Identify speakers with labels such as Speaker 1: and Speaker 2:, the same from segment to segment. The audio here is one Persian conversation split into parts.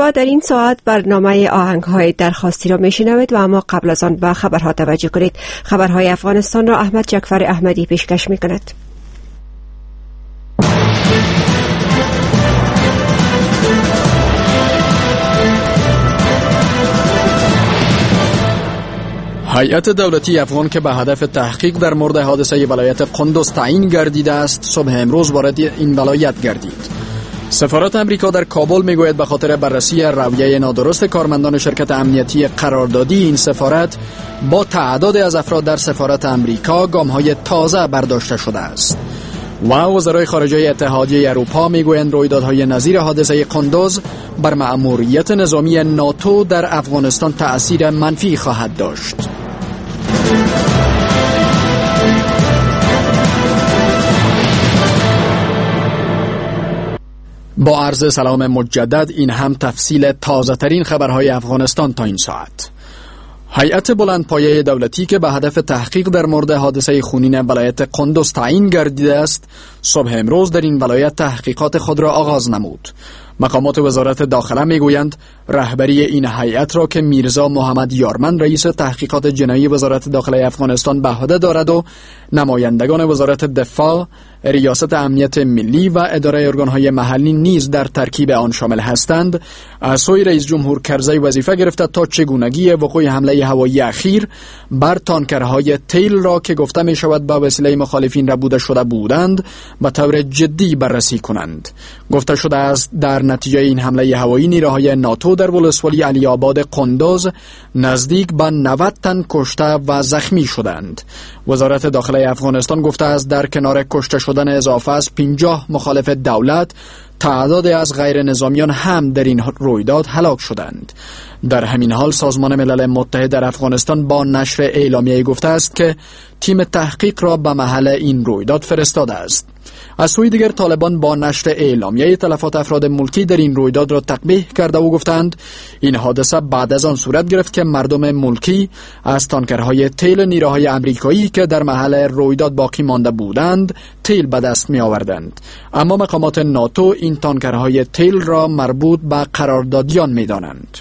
Speaker 1: شما در این ساعت برنامه آهنگ‌های درخواستی را میشنوید و اما قبل از آن به خبرها توجه کنید. خبرهای افغانستان را احمد جعفر احمدی پیشکش می‌کند.
Speaker 2: هیئت دولتی افغان که به هدف تحقیق در مورد حادثه ولایت قندوز تعیین گردیده است، صبح امروز وارد این ولایت گردید. سفارت امریکا در کابل میگوید به خاطر بررسی رویه نادرست کارمندان شرکت امنیتی قراردادی این سفارت با تعداد از افراد در سفارت امریکا گام‌های تازه برداشته شده است. و وزرای خارجه اتحادیه اروپا میگویند رویدادهای نظیر حادثه قندوز بر مأموریت نظامی ناتو در افغانستان تأثیر منفی خواهد داشت. با عرض سلام مجدد، این هم تفصیل تازه ترین خبرهای افغانستان تا این ساعت. هیئت بلندپایه دولتی که به هدف تحقیق در مورد حادثه خونین ولایت قندوز تعیین گردیده است، صبح امروز در این ولایت تحقیقات خود را آغاز نمود. مقامات وزارت داخله میگویند رهبری این هیئت را که میرزا محمد یارمن رئیس تحقیقات جنایی وزارت داخله افغانستان به عهده دارد و نمایندگان وزارت دفاع، ریاست امنیت ملی و اداره ارگانهای محلی نیز در ترکیب آن شامل هستند، از سوی رئیس جمهور کرزی وظیفه گرفته تا چگونگی وقوع حمله هوایی اخیر بر تانکرهای تیل را که گفته می شود به وسیله مخالفین ربوده شده بودند به طور جدی بررسی کنند. گفته شده است در نتیجه این حمله هوایی نیروهای ناتو در ولسوالی علی آباد قندوز نزدیک به 90 تن کشته و زخمی شدند. وزارت داخله افغانستان گفته است در کنار کشته شدن اضافه از 50 مخالف دولت، تعداد از غیر نظامیان هم در این رویداد هلاک شدند. در همین حال سازمان ملل متحد در افغانستان با نشر اعلامیه‌ای گفته است که تیم تحقیق را به محل این رویداد فرستاده است. از سوی دیگر طالبان با نشر اعلامیه تلفات افراد ملکی در این رویداد را تقبیح کرده و گفتند این حادثه بعد از آن صورت گرفت که مردم ملکی از تانکرهای تیل نیروهای آمریکایی که در محل رویداد باقی مانده بودند تیل به دست می آوردند. اما مقامات ناتو این تانکرهای تیل را مربوط به قراردادیان می دانند.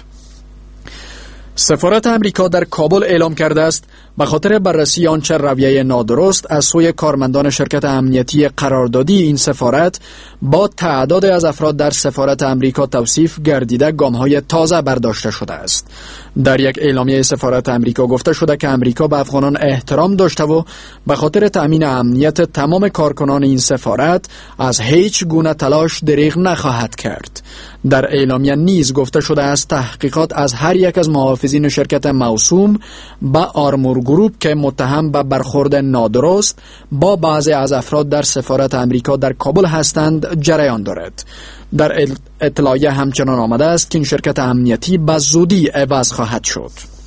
Speaker 2: سفارت امریکا در کابل اعلام کرده است به خاطر بررسی آنچه رویه نادرست از سوی کارمندان شرکت امنیتی قراردادی این سفارت با تعداد از افراد در سفارت امریکا توصیف گردیده گام‌های تازه برداشته شده است. در یک اعلامیه سفارت امریکا گفته شده که امریکا به افغانان احترام داشته و به خاطر تأمین امنیت تمام کارکنان این سفارت از هیچ گونه تلاش دریغ نخواهد کرد. در اعلامیه نیز گفته شده است تحقیقات از هر یک از محافظین شرکت موسوم به آرمور گروپ که متهم به برخورد نادرست با بعضی از افراد در سفارت امریکا در کابل هستند جریان دارد. در اطلاعیه همچنان آمده است که این شرکت امنیتی به زودی عوض خواهد شد.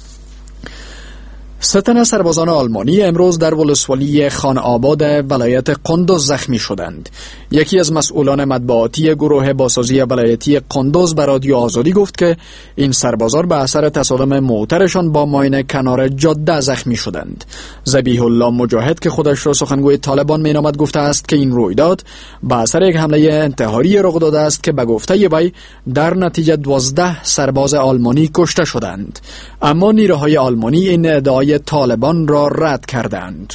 Speaker 2: 3 تن سربازان آلمانی امروز در ولسوالی خان آباد ولایت قندوز زخمی شدند. یکی از مسئولان مطبوعاتی گروه بازسازی ولایتی قندوز به رادیو آزادی گفت که این سربازان به اثر تصادم موترشان با ماین کنار جاده زخمی شدند. ذبیح الله مجاهد که خودش را سخنگوی طالبان مینامد گفته است که این رویداد به اثر یک حمله انتحاری رخ داده است که به گفته وی در نتیجه 12 سرباز آلمانی کشته شدند. اما نیروهای آلمانی این ادعای طالبان را رد کردند.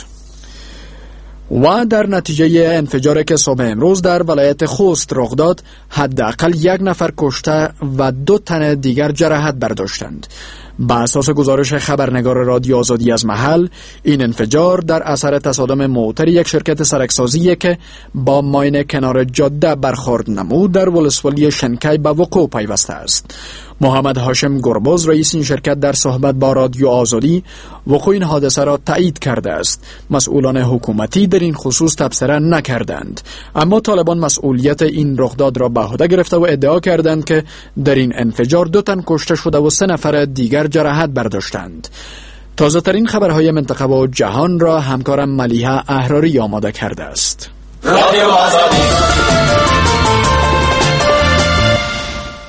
Speaker 2: و در نتیجه انفجاری که صبح امروز در ولایت خوست رخ داد، حداقل 1 نفر کشته و 2 تن دیگر جراحت برداشتند. بر اساس گزارش خبرنگار رادیو آزادی از محل، این انفجار در اثر تصادم موتر یک شرکت سرکسازی که با ماین کنار جاده برخورد نمود در ولسوالی شنکی به وقوع پیوسته است. محمد هاشم گربز رئیس این شرکت در صحبت با رادیو آزادی وقوع این حادثه را تایید کرده است. مسئولان حکومتی در این خصوص تبصره نکردند، اما طالبان مسئولیت این رخداد را به عهده گرفته و ادعا کردند که در این انفجار 2 تن کشته شده و 3 نفر دیگر جراحت برداشتند. تازه ترین خبرهای منطقه و جهان را همکارم ملیحه احراری آماده کرده است.
Speaker 3: رادیو آزادی.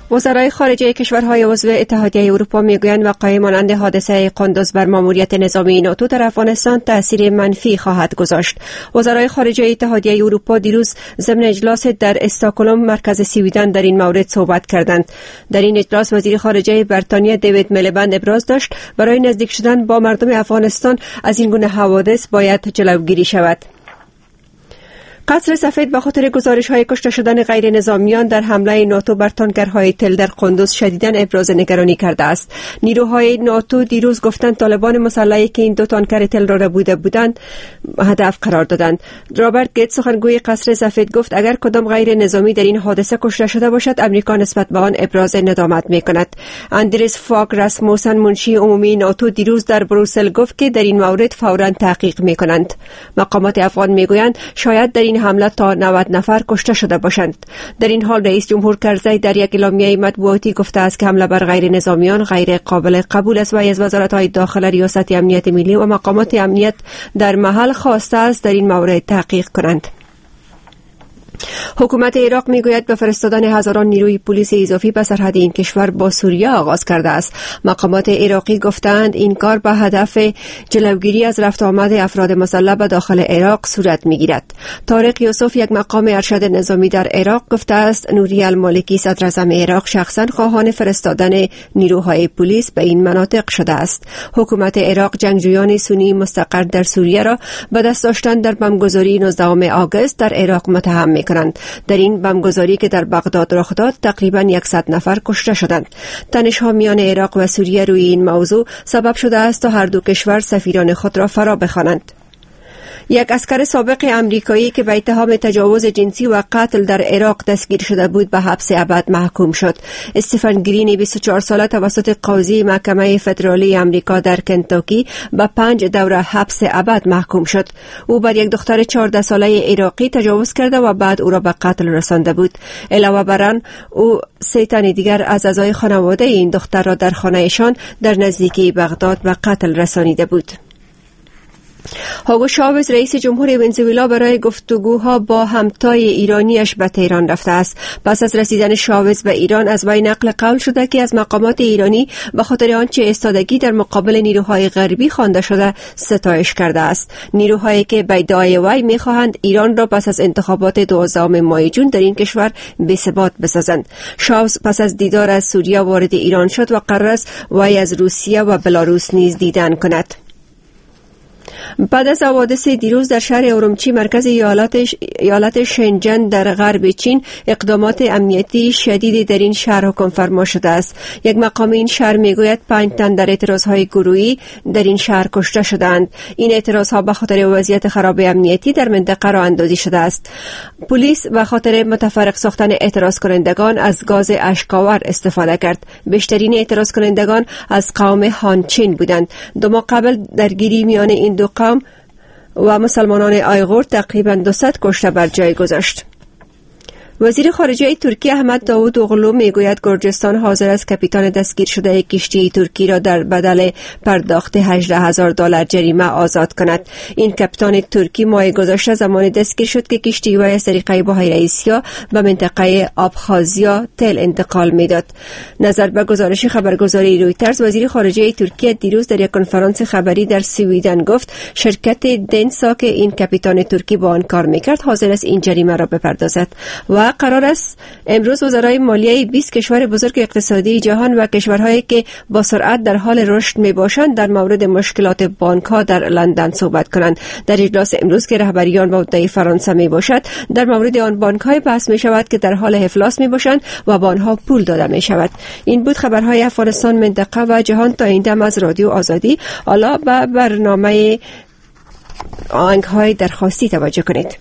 Speaker 1: وزرای خارجه کشورهای عضو اتحادیه اروپا میگویند وقایع مانند حادثه قندوز بر ماموریت نظامی ناتو در افغانستان تأثیر منفی خواهد گذاشت. وزرای خارجه اتحادیه اروپا دیروز ضمن اجلاس در استکهلم مرکز سویدن در این مورد صحبت کردند. در این اجلاس وزیر خارجه بریتانیا دیوید میلیبند ابراز داشت برای نزدیک شدن با مردم افغانستان از این گونه حوادث باید جلوگیری شود. قصر سفید به خاطر گزارش‌های کشته شدن غیر نظامیان در حمله ناتو بر تانکرهای تل در قندوز شدیداً ابراز نگرانی کرده است. نیروهای ناتو دیروز گفتند طالبان مسلحی که این دو تانکر تل را ربوده بودند هدف قرار دادند. رابرت گیتس سخنگوی قصر سفید گفت اگر کدام غیر نظامی در این حادثه کشته شده باشد امریکا نسبت به آن ابراز ندامت می‌کند. اندریس فاگ راسموسن منشی عمومی ناتو دیروز در بروسل گفت که در این مورد فوراً تحقیق می‌کنند. مقامات افغان می‌گویند شاید در این حمله تا 90 نفر کشته شده باشند. در این حال رئیس جمهور کرزی در یک اعلامیه مطبوعاتی گفته است که حمله بر غیر نظامیان غیر قابل قبول است و از وزارت‌های داخله، ریاست امنیت ملی و مقامات امنیت در محل خواسته است در این مورد تحقیق کنند. حکومت عراق میگوید به فرستادن هزاران نیروی پلیس اضافی به سرحد این کشور با سوریه آغاز کرده است. مقامات عراقی گفتند این کار به هدف جلوگیری از رفت آمد افراد مسلح به داخل عراق صورت میگیرد. طارق یوسف یک مقام ارشد نظامی در عراق گفته است نوری المالکی صدر اعظم عراق شخصا خواهان فرستادن نیروهای پلیس به این مناطق شده است. حکومت عراق جنگجویان سنی مستقر در سوریه را به دست داشتن در بمبگذاری 19 آگوست در عراق متهم می‌کنند. در این بمبگذاری که در بغداد رخ داد تقریباً 100 نفر کشته شدند. تنش‌ها میان عراق و سوریه روی این موضوع سبب شده است تا هر دو کشور سفیران خود را فرا بخوانند. یک اسکر سابق امریکایی که به اتهام تجاوز جنسی و قتل در عراق دستگیر شده بود به حبس ابد محکوم شد. استفن گرین 24 ساله توسط قاضی محکمه فدرالی امریکا در کنتاکی به 5 دوره حبس ابد محکوم شد. او بر یک دختر 14 ساله عراقی تجاوز کرده و بعد او را به قتل رسانده بود. علاوه بر آن او 3 تن دیگر از اعضای خانواده این دختر را در خانه‌شان در نزدیکی بغداد به قتل رسانیده بود. هوگو شاوز رئیس جمهور ونزوئلا برای گفتگوها با همتای ایرانیش به تهران رفته است. پس از رسیدن شاوز به ایران از وی نقل قول شده که از مقامات ایرانی به خاطر آنچه ایستادگی در مقابل نیروهای غربی خوانده شده ستایش کرده است. نیروهایی که به ادعای وی می‌خواهند ایران را پس از انتخابات 12 ماه جون در این کشور بی‌ثبات بسازند. شاوز پس از دیدار از سوریه وارد ایران شد و قرار است وی از روسیه و بلاروس نیز دیدن کند. بعد از حوادث دیروز در شهر اورمچی مرکز ایالت شنجن در غرب چین اقدامات امنیتی شدیدی در این شهر حکم فرما شده است. یک مقام این شهر میگوید 5 تن در اعتراضهای گروهی در این شهر کشته شدند. این اعتراضها به خاطر وضعیت خراب امنیتی در منطقه راه اندازی شده است. پلیس به خاطر متفرق ساختن اعتراض کنندگان از گاز اشک‌آور استفاده کرد. بیشترین اعتراض کنندگان از قوم هانچین بودند. 2 ماه قبل درگیری میان این دو قوم و مسلمانان آیغور تقریباً 200 کشته بر جای گذاشت. وزیر خارجه ترکیه احمد داوودوغلو میگوید گرجستان حاضر است کاپیتان دستگیر شده کشتی ترکی را در بدل پرداخت $18,000 جریمه آزاد کند. این کاپیتان ترکی ماه گذشته زمان دستگیر شد که کشتی وی از طریق بحیره آسیا به منطقه آبخازیا تل انتقال میداد. نظر به گزارش خبرگزاری رویترز وزیر خارجه ترکیه دیروز در یک کنفرانس خبری در سویدن گفت شرکت دنسا که این کاپیتان ترکی با آن کار میکرد حاضر است این جریمه را بپردازد و قرار است امروز وزرای مالیه 20 کشور بزرگ اقتصادی جهان و کشورهایی که با سرعت در حال رشد میباشند در مورد مشکلات بانک‌ها در لندن صحبت کنند. در اجلاس امروز که رهبریان با مدعی فرانسه میباشد در مورد آن بانک‌های بحث میشود که در حال افلاس میباشند و به آنها پول داده میشود. این بود خبرهای افغانستان، منطقه و جهان. تا این دم از رادیو آزادی حالا به برنامه آهنگ‌های درخواستی توجه کنید.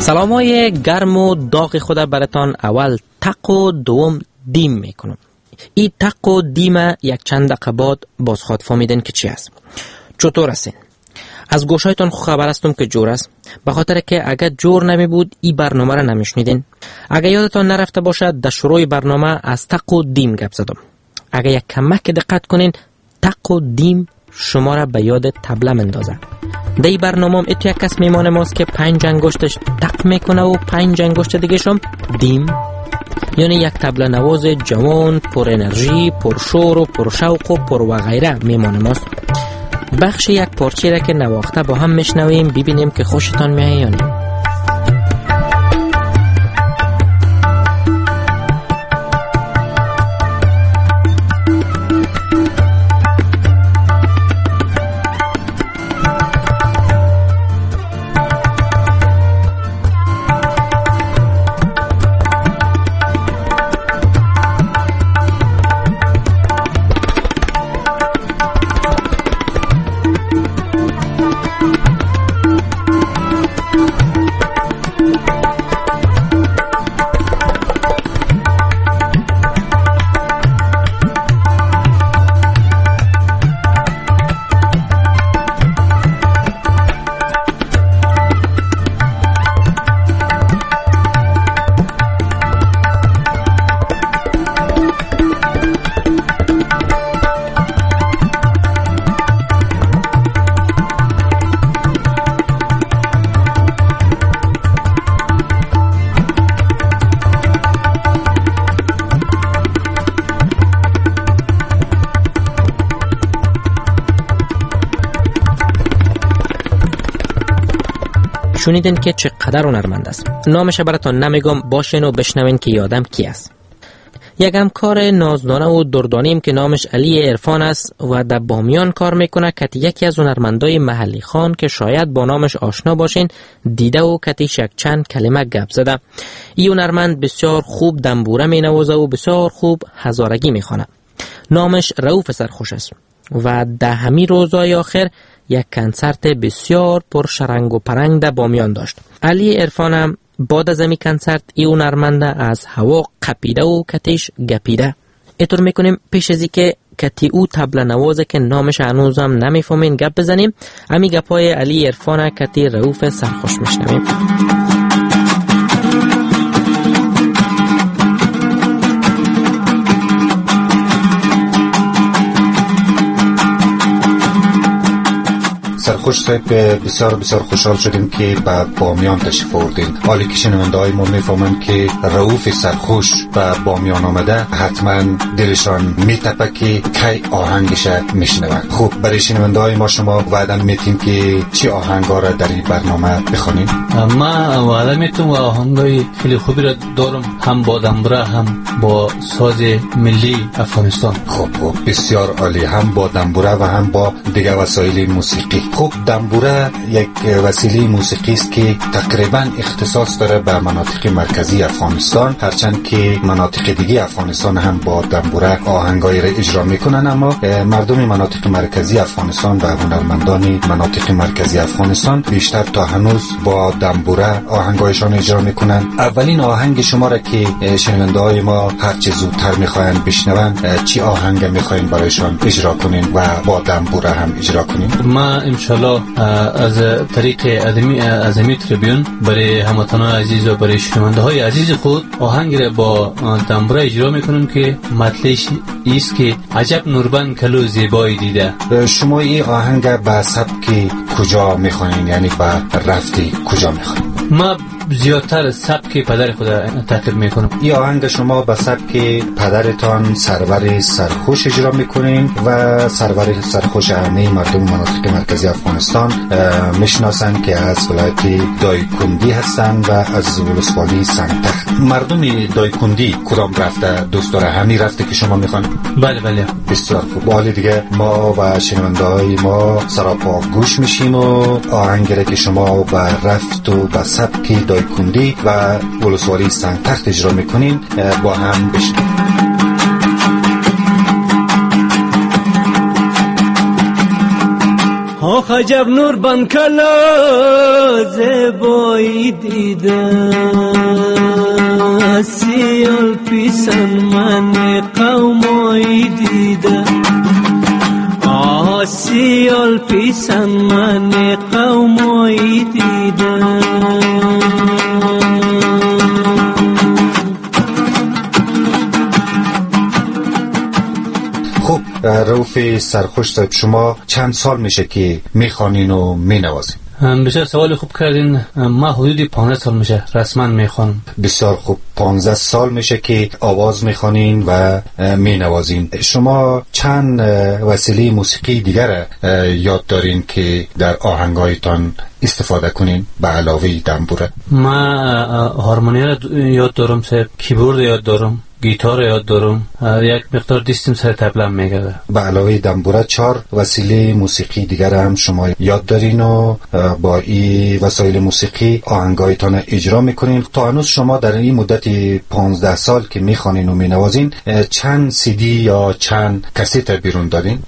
Speaker 3: سلامای گرم و داغ خود براتان اول تق و دوم دیم میکنم. این تق و دیم یک چند دقیقه بعد باز خود فهمیدن که چی است. چطور هستین؟ از گوشایتان خبر هستم که جور است، به خاطر که اگر جور نمی بود این برنامه را نمیشنیدین. اگر یادتان نرفته باشد در شروع برنامه از تق و دیم گپ زدم. اگر یک کمک دقت کنین تق و دیم شما را به یاد طبله مندازه. در این برنامه اتو یک کس میمانه ماست که 5 انگشتش تق میکنه و 5 انگشت دیگه شم دیم، یعنی یک طبله نواز جوان پر انرژی، پر شور و پر شوق و پر و غیره میمانه ماست. بخش یک پارچه را که نواخته با هم میشنویم، ببینیم که خوشتان میاد یا نه. شنیدین که چقدر هنرمند است. نامش براتون نمیگم، باشین و بشنوین که یادم کی است. یک همکار نازدانه و دردانیم که نامش علی عرفان است و در بامیان کار میکنه، که یکی از هنرمندای محلی خان که شاید با نامش آشنا باشین دیده و کتیش یک چند کلمه گپ زده. این هنرمند بسیار خوب دنبوره مینوازه و بسیار خوب هزارگی میخوانه. نامش رؤوف سرخوش است و در همین روزهای آخر یک کنسرت بسیار پر شرنگ و پرنگ در بامیان داشت. علی عرفان هم بعد از این کنسرت این هنرمند از هوا قپیده و کتیش گپیده. اینطور میکنیم پیش از اینکه کتی او طبله نوازه که نامش هنوزم نمیفهمین گپ بزنیم، همین گپای علی عرفان کتی رؤوف سرخوش میشنویم.
Speaker 4: سرخوش صاحب، بسیار بسیار خوشحال شدیم که به بامیان تشریف آوردین. حالی که شنونده های ما میفهمند که رؤوف سرخوش به بامیان آمده، حتما دلشان میتپه که کی آهنگش میشنوند. خوب، برای شنونده های ما شما وعده میتین که چی آهنگا را در این برنامه بخونین؟
Speaker 5: ما وعده میتونم آهنگای خیلی خوبی را دارم، هم با دنبوره هم با ساز ملی افغانستان.
Speaker 4: خوب بسیار عالی، هم با دنبوره و هم با دیگه وسایل موسیقی. خوب، دنبوره یک وسیله موسیقی است که تقریبا اختصاص داره به مناطق مرکزی افغانستان، هرچند که مناطق دیگه افغانستان هم با دنبوره آهنگای را اجرا میکنن، اما مردم مناطق مرکزی افغانستان و هنرمندان مناطق مرکزی افغانستان بیشتر تا هنوز با دنبوره آهنگایشان اجرا میکنن. اولین آهنگ شما را که شنونده های ما هرچه زودتر میخواین بشنون، چی آهنگ میخواین برایشان اجرا کنین و با دنبوره هم اجرا کنین؟
Speaker 5: ما انشالله از طریق ادمی تریبیون برای هموطنان عزیز و برای شنونده های عزیز خود آهنگ را با دنبوره اجرا میکنیم که مطلعش ایست که عجب نوربن کلو زیبایی دیده.
Speaker 4: شما این آهنگ به سبک کجا میخوانین، یعنی به رفتی کجا میخوانین؟
Speaker 5: ما زیادتر سبک پدر خود تعقیب میکنم.
Speaker 4: این آهنگ شما به سبک پدرتان سرور سرخوش اجرا میکنین و سرور سرخوش همه مردم مناطق مرکزی افغانستان میشناسن که از ولایت دایکندی هستن و از ولسوالی سنگتخت. مردم دایکندی کدام رفته دوست داره؟ همین رفته که شما میخوان؟
Speaker 5: بله.
Speaker 4: بسیار خوب. حالا دیگه ما و شنونده های ما سراپا گوش میشیم و آهنگی را که شما به رفت و به سبک دایکندی و ولسوالی سنگتخت اجرا میکنین با هم بشنویم.
Speaker 5: آخ
Speaker 6: آخ عجب نور بان کلا زیبایی دیده سیال پیسن من قومایی دیده سیال پیسن من قومایی دیده
Speaker 4: خب رؤوف سرخوش صاحب، شما چند سال میشه که میخوانین و مینوازین؟
Speaker 5: بسیار سوال خوب کردین. ما حدود 15 سال میشه رسما میخوانم.
Speaker 4: بسیار خوب. 15 سال میشه که آواز میخوانین و مینوازین. شما چند وسیله موسیقی دیگر یاد دارین که در آهنگایتان استفاده کنین به علاوه دنبوره؟
Speaker 5: ما هارمونی یاد دارم، کیبورد یاد دارم، گیتار یاد دارم، یک مقدار دیستم سر تبلم میگرده.
Speaker 4: به علاوه دنبوره 4 وسیله موسیقی دیگر هم شما یاد دارین و با این وسایل موسیقی آهنگایتان اجرا میکنین. تا هنوز شما در این مدت 15 سال که میخوانین و مینوازین چند CD یا چند کست بیرون دادین؟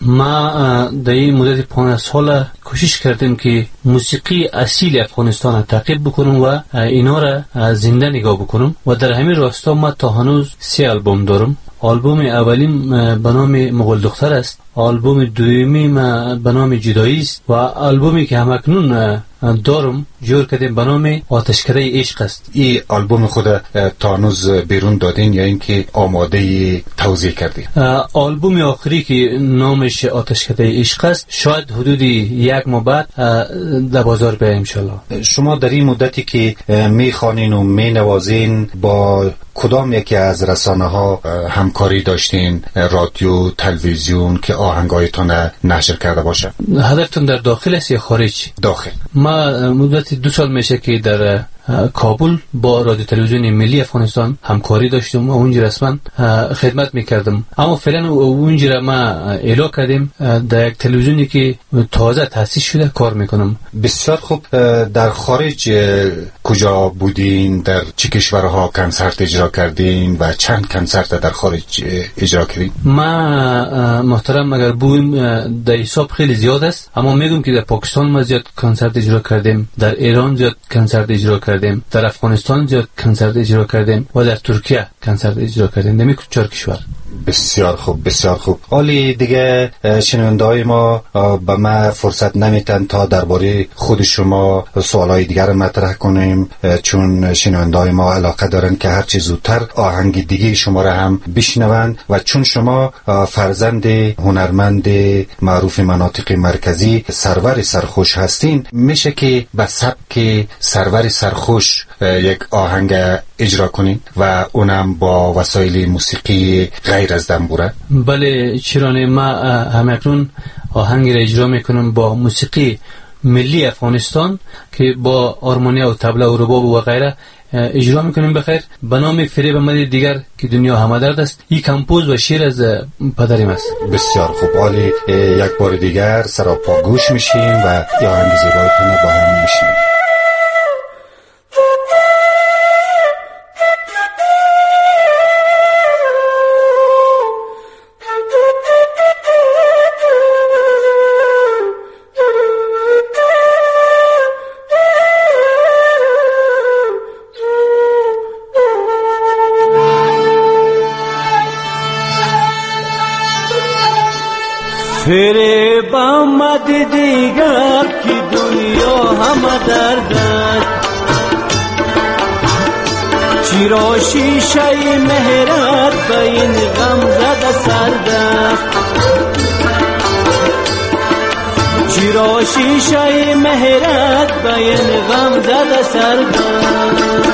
Speaker 5: ما در این مدت 15 سال کوشش کردیم که موسیقی اصیل افغانستان را تعقیب بکنم و اینا را زنده نگاه بکنم و در همین راستا ما تا هنوز 3 آلبوم دارم. آلبوم اولیم به نام مغول دختر است، آلبوم دومی به نام جدایی است و آلبومی که همکنون دارم جور کردیم به نام آتشکده عشق است.
Speaker 4: این آلبوم خود تا هنوز بیرون دادین یا اینکه آماده توزیع کردین؟
Speaker 5: آلبوم آخری که نامش آتشکده عشق است شاید حدود 1 ماه بعد در بازار بیاید ان شاء الله.
Speaker 4: شما در این مدتی که میخوانین و مینوازین با کدام یکی از رسانه ها همکاری داشتین؟ رادیو، تلویزیون که آهنگایتان نشر کرده باشه؟
Speaker 5: هدفتون در داخل است یا خارج؟
Speaker 4: داخل.
Speaker 5: ما مدت 2 سال میشه که در کابل با رادیو تلویزیون ملی افغانستان همکاری داشتم و اونجا رسما خدمت میکردم، اما فعلا اونجا ما اعلام کردیم در یک تلویزیونی که تازه تأسیس شده کار میکنم.
Speaker 4: بسیار خوب. در خارج کجا بودین؟ در چه کشورها کنسرت اجرا کردین و چند کنسرت در خارج اجرا کردین؟
Speaker 5: ما محترم اگر بویم در حساب خیلی زیاد است، اما میگم که در پاکستان ما زیاد کنسرت اجرا کردیم، در ایران زیاد کنسرت اجرا کردیم، در افغانستان زیاد کنسرت اجرا کردیم و در ترکیه کنسرت اجرا کردیم. در 4 کشور.
Speaker 4: بسیار خوب، بسیار خوب. حالی دیگه شنونده‌های ما به ما فرصت نمیتن تا درباره خود شما سوالای دیگر مطرح کنیم، چون شنونده‌های ما علاقه دارن که هر چه زودتر آهنگ دیگه شما را هم بشنوند و چون شما فرزند هنرمند معروف مناطق مرکزی سرور سرخوش هستین، میشه که به سبک سرور سرخوش یک آهنگ اجرا کنین و اونم با وسایل موسیقی غیر از دنبوره؟
Speaker 5: بله، چرا نه. ما همکنون آهنگ را اجرا میکنم با موسیقی ملی افغانستان که با آرمونیا و طبله و رباب و غیره اجرا میکنیم بخیر به نام فریب مد دیگر که دنیا همدرد است. این کمپوز و شعر از پدریم است.
Speaker 4: بسیار خوب. حالی یک بار دیگر سراپا گوش میشیم و یا آهنگ زیبایتون با هم میشیم.
Speaker 6: فریب آمد دیگر که دنیا همه درد است، چرا شیشه مهرت به این غم زده سرد است، چرا شیشه مهرت به این غم زده سرد است.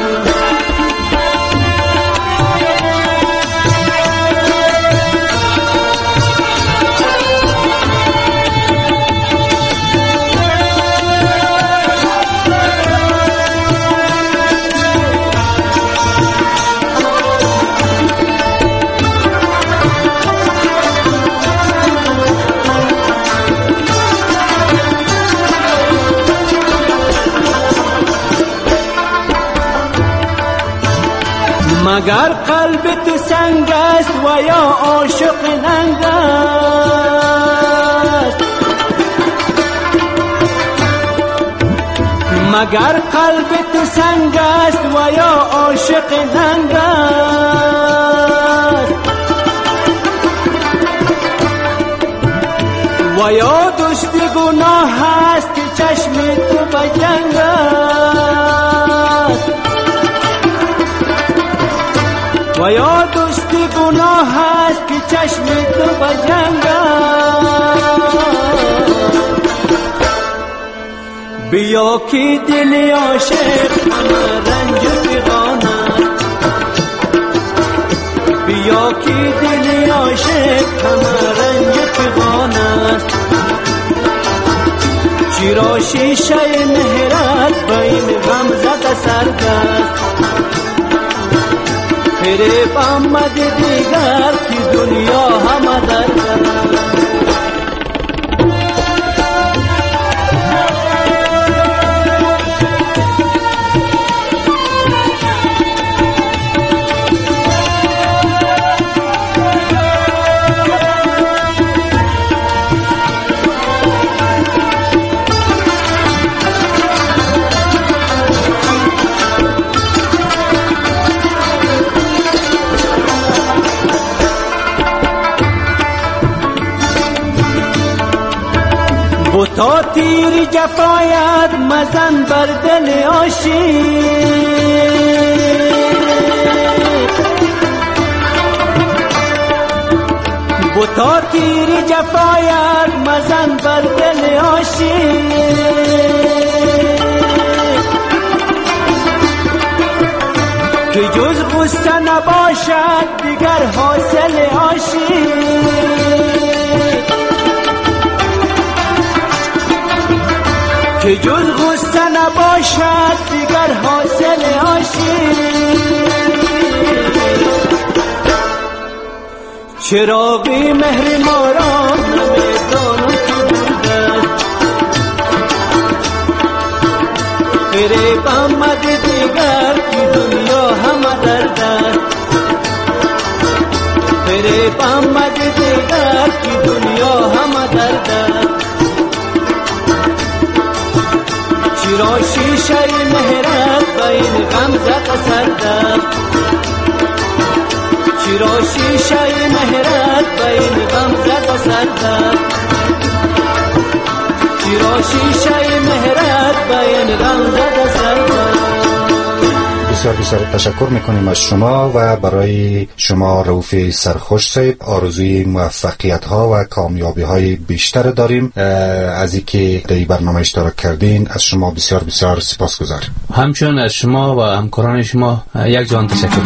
Speaker 6: مگر قلب تو سنگ است و یا عاشق ننگ است، مگر قلب تو سنگ است و یا عاشق ننگ است و یا دوست گناه است که چشم تو به جنگ است و یا دوست گناه است که چشم تو به جنگ است بیا که دل عاشق همه رنج فغان است بیا که دل عاشق همه رنج فغان است چرا شیشه مهرت بین غم زده سرد است فریب آمد دیگر که دنیا همه درد است تا تیر جفایت مزن بر دل عاشق بتا تیر جفایت مزن بر دل عاشق که جز غصه نباشد دیگر حاصل عاشق که جز غصه نباشد دیگر حاصل عاشق چراغی مهر ما را نمیدانم که بوده فریب آمد دیگر که دنیا همه درد است فریب آمد دیگر که دنیا همه درد است چرا شیشه مهرت بین غم زده سرد است چرا شیشه مهرت بین غم زده سرد است چرا شیشه مهرت بین غم زده سرد است
Speaker 4: بسیار بسیار تشکر میکنیم از شما و برای شما رؤوف سرخوش صاحب آرزوی موفقیت ها و کامیابی های بیشتر داریم. از اینکه در این برنامه اشتراک کردین از شما بسیار بسیار سپاسگزاریم.
Speaker 5: همچنین از شما و همکاران شما یک جان تشکر.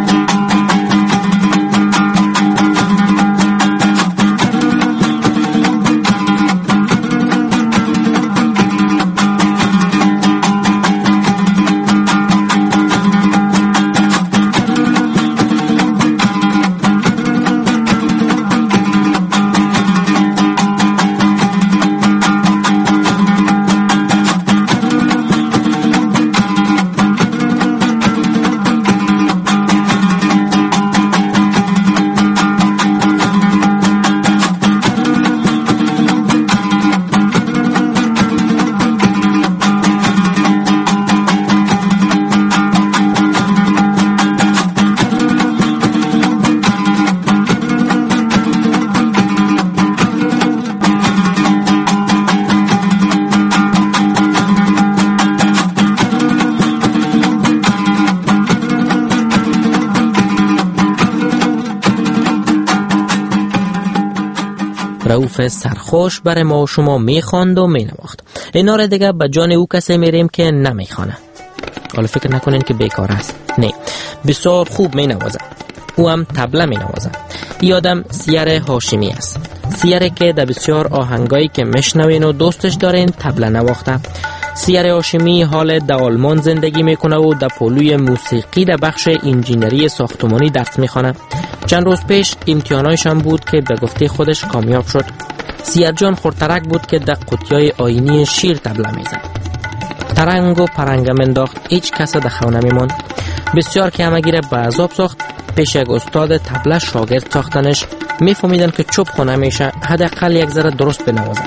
Speaker 3: رؤوف سرخوش برای ما و شما میخواند و مینواخت. اینا را دیگه به جان او کسی میریم که نمیخوانه. حالا فکر نکنین که بیکار است. نه، بسیار خوب مینوازه. او هم طبله مینوازه. این آدم سیر هاشمی است. سیری که در بسیار آهنگایی که میشنوین و دوستش دارین طبله نواخته. سیر هاشمی حال در آلمان زندگی میکنه و در پولوی موسیقی در بخش انجینری ساختمانی درس میخوانه. چند روز پیش امتحانایش هم بود که به گفته خودش کامیاب شد. سیر جان خورترک بود که در قطیای آینی شیر طبله میزد. ترنگ و پرنگ انداخت، هیچ کس در خو نمیموند. بسیار که همگیره به عذاب ساخت. پیش یک استاد طبله شاگرد ساختنش. میفهمیدن که چوب خونه میشه، حداقل یک ذره درست بنوازه.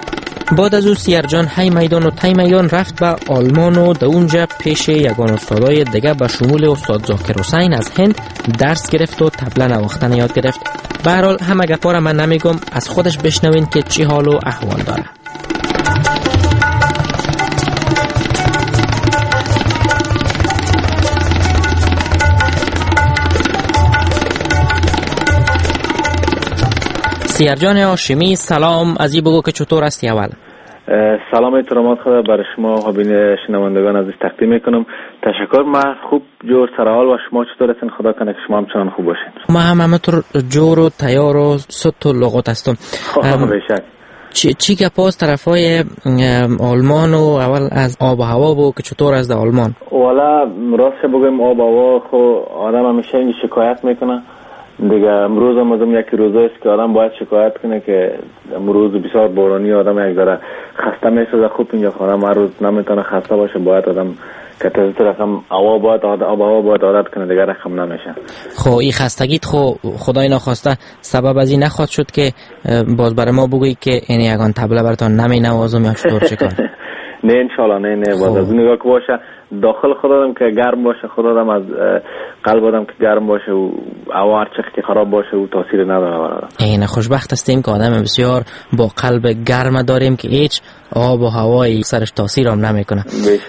Speaker 3: بعد از او سیرجان های میدان و تای میدان رفت به آلمان و در اونجا پیش یگان استادای دیگه به شمول استاد ذاکر حسین از هند درس گرفت و طبله نواختن یاد گرفت. به هر حال همه گپا را من نمیگم، از خودش بشنوین که چی حال و احوال داره. سیرجان هاشمی سلام، از این بگو که چطور هستی اول؟
Speaker 7: سلام احترامات خدا بر شما و بین شنوندگان عزیز تقدیم میکنم. تشکر. من خوب جور سرحال و شما چطور هستین؟ خدا کنه که شما همچنان خوب باشین.
Speaker 3: ما هم همطور جور و تیار و سط و لغت هستم.
Speaker 7: بشک.
Speaker 3: چی گپاست طرفای آلمان و اول از آب و هوا بگو که چطور از آلمان؟
Speaker 7: والا راست بگم آب و هوا خو آدم همیشه اینجا شکایت میکنه دیگه. امروز هم ازم یکی روزه است که آدم باید شکایت کنه که امروز بسیار بارانی، آدم یک ذره خسته میشه. خوب اینجا خانه هر روز نمیتونه خسته باشه، باید آدم که تازه رقم هوا باید عادت کنه دیگه رقم نمیشه.
Speaker 3: خب این خستگیت خدای نخواسته سبب از این نخواد شد که باز برای ما بگویی که این یگان طبله براتون نمی نوازم یا چطور چه کار؟
Speaker 7: نه انشالله نه باز از نگاه که باشه داخل خود آدم که گرم باشه، خود آدم از قلب آدم که گرم باشه و هوا هر چقدر که خراب باشه و تاثیر نداره برادر.
Speaker 3: این خوشبخت هستیم که آدم بسیار با قلب گرم داریم که هیچ آب و هوایی سرش تاثیر هم نمیکنه.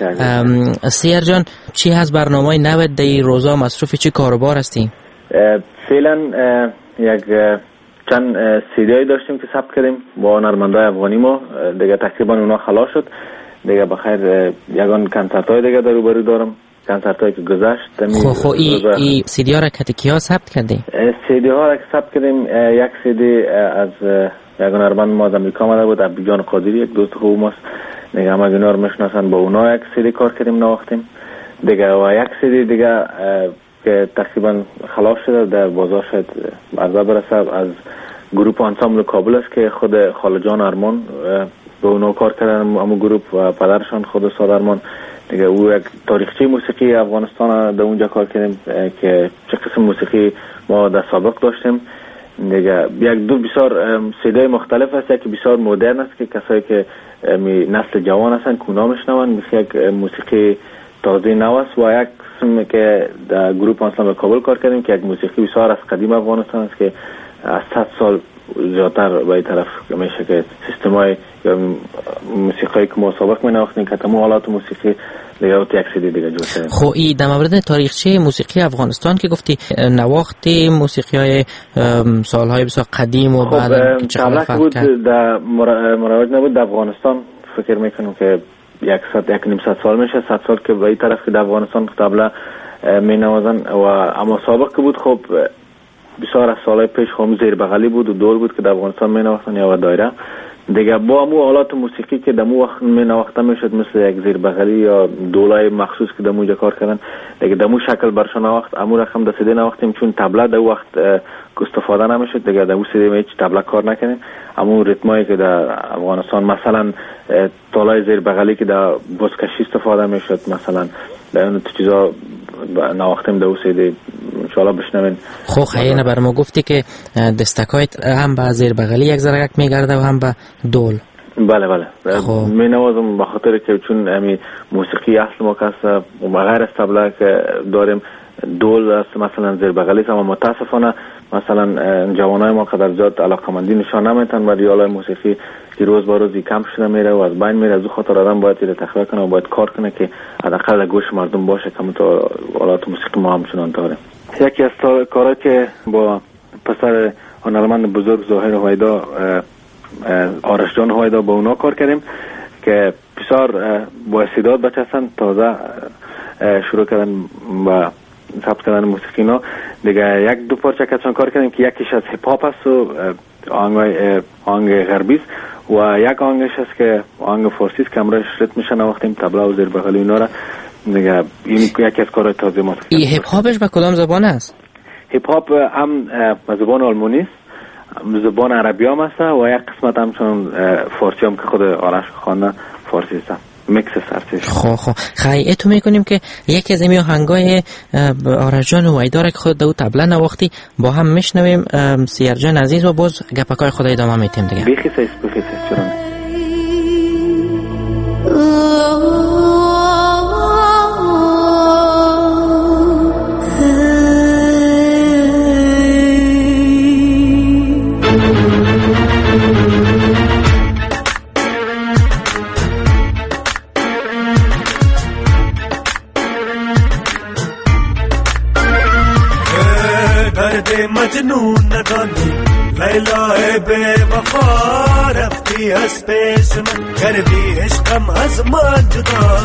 Speaker 3: سیر جان چی هست برنامه نوید در این روزا؟ مصروف چی کاروبار هستی؟
Speaker 7: فعلا یک چند سیدیایی داشتیم که ثبت کردیم با هنرمندای افغانی ما دیگه، تقریبا اونا خلاص شد دیگه. بخیر یگان کنسرت های دیگه در روبرو دارم، کنسرت هایی که گذشت.
Speaker 3: خب این سیدی ها را کیا ثبت کردی؟
Speaker 7: سیدی ها را که ثبت کردیم، یک سیدی از یگان هنرمند ما از امریکا آمده بود، عبدالجان قادری، یک دوست خوب ماست دیگه، همه اینا رو میشناسن، با اونا یک سیدی کار کردیم نواختیم دیگه. و یک سیدی دیگه که تقریبا خلاص شده در بازار شد عرضه برسه از گروپ انسامبل کابل است که خود خالجان ارمان به اونا کار کردن. همون گروپ و پدرشان خود استاد ارمان دیگه، او یک تاریخچه موسیقی افغانستان در اونجا کار کردیم که چه قسم موسیقی ما در سابق داشتیم دیگه. یک دو بسیار صدای مختلف است، که بسیار مدرن است که کسایی که نسل جوان هستن کونا میشنون، مثل یک موسیقی تازه نو است. و یک قسم که در گروپ انسامبل کابل کار کردیم که یک موسیقی بسیار از قدیم افغانستان است که از 100 سال زیادتر به این طرف میشه که سیستمای یا موسیقی که ما سابق می‌نواختیم که تمام آلات موسیقی دیگه یک سیدی دیگه جور کردیم.
Speaker 3: خب این در مورد تاریخچه موسیقی افغانستان که گفتی نواختی موسیقی‌های سال‌های بسیار قدیم و بعد
Speaker 7: چقدر فرق بود در مروج نبود در افغانستان. فکر میکنم که 100 سال میشه، 100 سال که به این طرف که در افغانستان طبله مینوازن. و اما سابق که بود خب بسیار از سالهای پیش هم زیر بغلی بود و دور بود که در افغانستان می نواختن یا دایره دیگه. با امو آلات موسیقی که دمو وقت می نواخته میشد مثل یک زیر بغلی یا دولای مخصوص که دمو جا کار کردن دیگه، دمو شکل برشان وقت امو رقم دسیده نواختیم چون طبله در وقت استفاده نمیشد دیگه. دمو سیده هیچ طبله کار نکنیم. امو ریتمایی که در افغانستان مثلا طولای زیر بغلی که در بزکشی استفاده میشد مثلا در اون چیزا نواختیم در سیده انشاءالله بشنوین.
Speaker 3: خب خیلی بر ما گفتی که دستکای هم به زیر بغلی یک ذره میگرده و هم به دول.
Speaker 7: بله می نوازم به خاطر که چون امی موسیقی اصل ما کسته و غیر از طبله که داریم دول است مثلا زیر بغلی است، اما متاسفانه مثلا جوانای ما قدر زیاد علاقمندی نشان نمیتن و ریالای موسیقی که روز به روزی کم شده میره و از بین میره. از خاطر آدم باید اینو تخلیه کنه و باید کار کنه که حداقل گوش مردم باشه که تو آلات موسیقی ما هم چنان داره. یکی از کارهایی که با پسر هنرمند بزرگ ظاهر هویدا آرش جان هویدا با اونا کار کردیم که بسیار با استعداد بچه هستن، تازه شروع کردن و ثبت کردن موسیقی اینا دیگه. یک دو پارچه کسان کار کردیم که یکیش از هیپ هاپ است و آهنگ غربی است و یک آهنگش است که آهنگ فارسی است که امروز ریتمش نواختیم طبله و زیر بغلی اینا را دیگه. این یکی از کارهای تازه ما.
Speaker 3: این هیپ هاپش به کدام زبان است؟
Speaker 7: هیپ هاپ هم به زبان آلمانی است، زبان عربی هم است و یک قسمت هم چون فارسی هم که خود آرش خوانده فارسی است، میکس است.
Speaker 3: خب خیلی تو میکنیم که یکی از این آهنگای آرش جان هویدا که خود دو طبله نواختی با هم میشنویم. سیر جان عزیز و باز گپکای خود ادامه میتیم دیگه.
Speaker 7: بخیسه چرا
Speaker 6: درد مجنون ندانی لیلا بے وفا رفتی از پیش من کردی عشقم از من جدا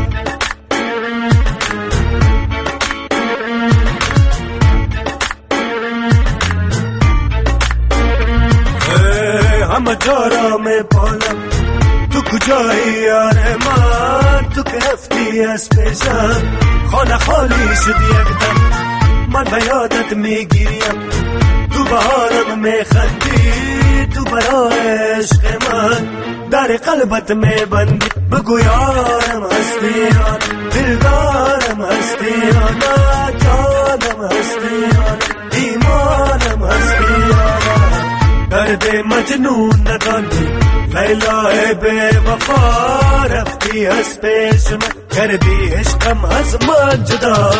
Speaker 6: همه جارا می پالم تو کجایی یار من تو که رفتی از پیشم خانه خالی شد یکدم من به یادت میگیریم تو بهارم میخندی تو برای عشق من در قلبت میبندی بگو یارم هستی یا دلدارم هستی یا نه جانم هستی یا ایمانم هستی یا درد مجنون ندانی لیلا بے وفا رفتی از پیش من کردی عشقم از من جدا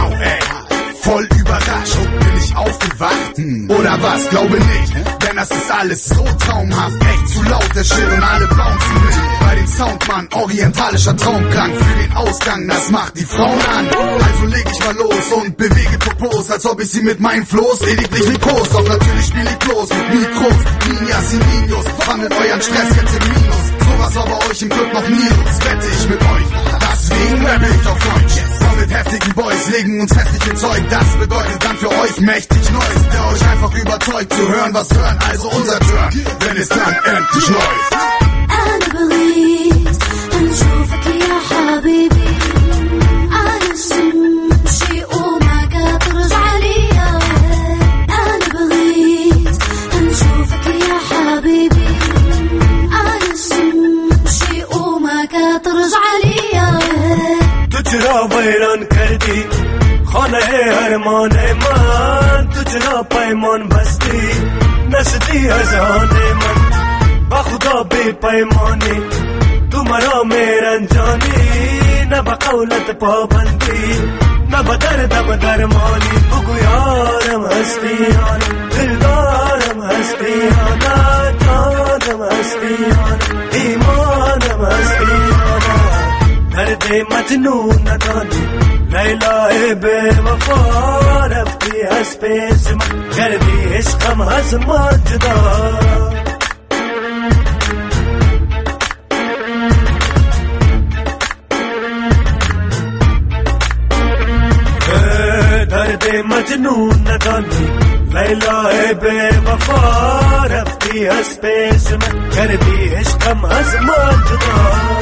Speaker 8: Voll überrascht bin ich aufgewacht, oder was, glaube nicht, denn das ist alles so traumhaft, echt zu laut, der Schirr alle bouncen mit, bei dem Soundmann, orientalischer Traumklang, für den Ausgang, das macht die Frauen an, also leg ich mal los und bewege Popos, als ob ich sie mit meinen Floß lediglich wie Post, doch natürlich spiel ich bloß mit Mikros, Ninjas y Ninos, wandelt euren Stress jetzt im Minus, sowas war bei euch im Club noch nie los, wette ich mit euch, deswegen rappe ich auf Deutsch, mit heftigen Boys legen uns festlich in Zeug, das bedeutet dann für euch mächtig Neues, der euch einfach überzeugt zu hören, was hören, also unser Turn, wenn es dann endlich läuft.
Speaker 9: أنا بغيت نشوفك يا حبيبي أنا شمشي وما ترجع ليا أنا بغيت نشوفك يا حبيبي أنا شمشي وما ترجع ليا
Speaker 6: تجرا ویران کردی خانه ارمان من تجرا پیمان بستی نشدی از آن من با خدا بی پیمانی تو مرا میرنجانی نه با قولت پابندی نه با دردم درمانی بگو یارم هستی یا دلدارم هستی یا نه جانم هستی یا ایمانم هستی یا درد مجنون ندانی لیلا بے وفا رفتی از پیش من کردی عشقم از من جدا درد مجنون ندانی لیلا بے وفا رفتی از پیش من کردی عشقم از من جدا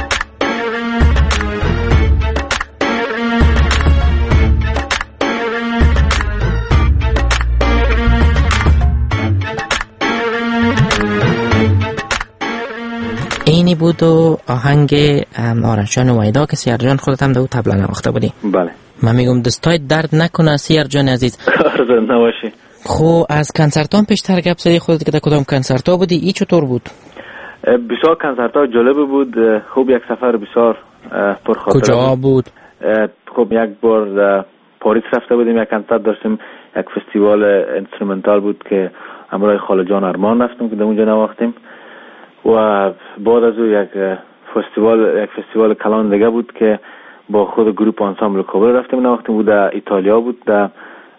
Speaker 3: اینی بود و آهنگ آرنشان و ویدا که سیار جان خودت هم دو تبله نواخته بودی.
Speaker 7: بله
Speaker 3: من میگم دستای درد نکنه سیار جان عزیز.
Speaker 7: نباشی.
Speaker 3: خو از کنسرتان پیشتر گپ زدی خودت که در کدام کنسرتا بودی؟ ای چطور بود؟
Speaker 7: بسیار کنسرت‌ها جالب بود. خوب یک سفر بسیار پرخاطره.
Speaker 3: کجا بود؟
Speaker 7: خب یک بار پاریس رفته بودیم، یک کنسرت داشتیم، یک فستیوال اینسترومنتال بود که همراه خاله جان ارمان رفتیم که در اونجا نواختیم و بعد از او یک فستیوال کلان دیگه بود که با خود گروپ آنسامبل کابل رفتیم نواختیم و در ایتالیا بود، در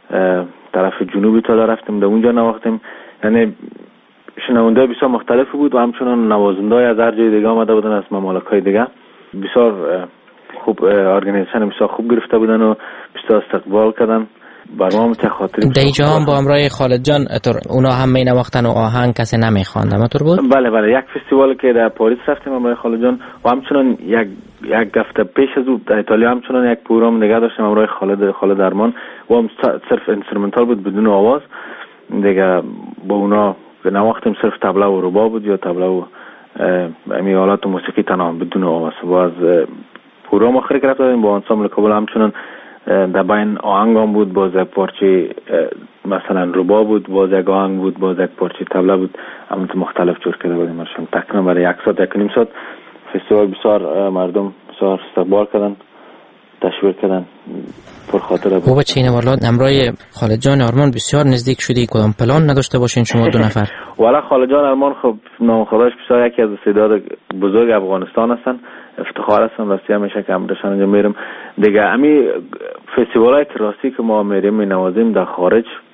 Speaker 7: طرف جنوب ایتالیا رفتیم در اونجا نواختیم. یعنی شنونده بسیار مختلف بود و همچنان نوازنده‌های از هر جای دیگه آمده بودن، از ممالک‌های دیگه. بسیار خوب ارگانیزیشن بسیار خوب گرفته بودن و بسیار استقبال کردن. برنامه خاطری
Speaker 3: دیجا هم با همراه خالد جان اونا هم می نواختن و آهنگ کسی نمیخواند همطور بود؟
Speaker 7: بله یک فستیوال که در پاریس رفتیم همراه خالد جان و همچنان یک هفته پیش از او در ایتالیا همچنان یک پروگرام دیگه داشتیم همراه خالد ارمان و هم صرف اینسترومنتال بود بدون آواز دیگه. با اونا نواختیم، صرف طبله و رباب بود یا طبله و آلات موسیقی تنها بدون آواز. و از پروگرام آخری که رفتیم با آنسامبل کابل همچنان در بین آهنگام بود، باز یک پارچه مثلا رباب بود، باز یک آهنگ بود، باز یک پارچه طبله بود، همونطور مختلف جور کرده بودیم. مرشم تقریبا برای 1 ساعت 1.5 ساعت فستیوال بسیار مردم بسیار استقبال کردن، تشویق کردن، پرخاطره بود.
Speaker 3: و بچه این والله همراه خالد جان ارمان بسیار نزدیک شدی، کدام پلان نداشته باشین شما دو نفر؟
Speaker 7: والا خالد جان ارمان خب نام خداش بسیار یکی از استعداد بزرگ افغانستان هستن، افتخار هستن راستی همیشه که امرشان انجام میرم دیگه. امی فستیوالای کلاسیک که ما میریم می نوازیم در خارج